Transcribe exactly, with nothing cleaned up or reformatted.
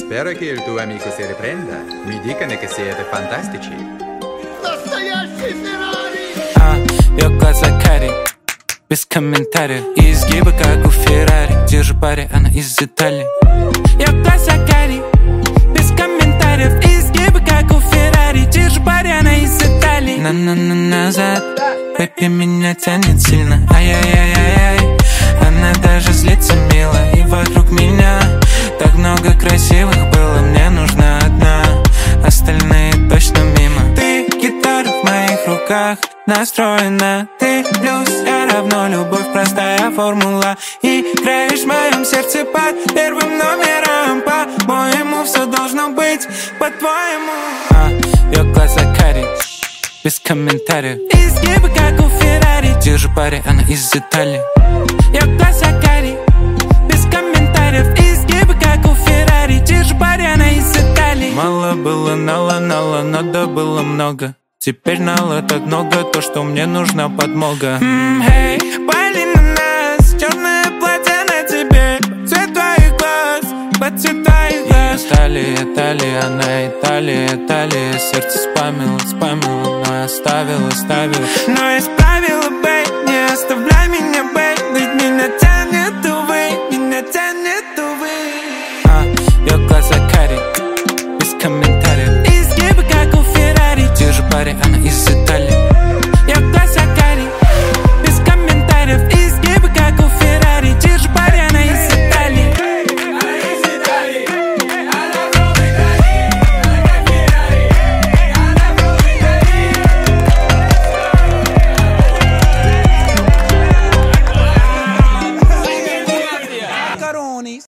Spero che il tuo amico si riprenda. Mi dicono che siete fantastici. Настоящий Феррари! А, ее глаза карие, без комментариев. И изгибы, как у Феррари. Держу пари, она из Италии. Ее глаза карие, без комментариев. И изгибы, как у Феррари. Держу пари, она из Италии. На-на-на назад, бэйби, меня тянет сильно. Ай-яй-яй-яй-яй. Она даже злится мило. И вокруг меня так много красивых было. Мне нужна одна, остальные точно мимо. Ты гитара в моих руках, настроена. Ты плюс, я равно любовь, простая формула. Играешь в моем сердце под первым номером. По-моему, все должно быть по-твоему. А, ее глаза карие, без комментариев. Изгибы, как у Феррари. Держу пари, она из Италии. Ее глаза карие, без комментариев. Изгибы, как у Феррари. Держу пари, она из Италии. Мало было, нала, нала, надо было много. Теперь нала так много, то, что мне нужна подмога. Ммм, эй, пали на нас, черное платье на тебе, цвет твоих глаз, под цвет твоих глаз. Италия, Италия, она Италия, Италия. Сердце спамило, спамило, но оставила, оставила. Но исправила.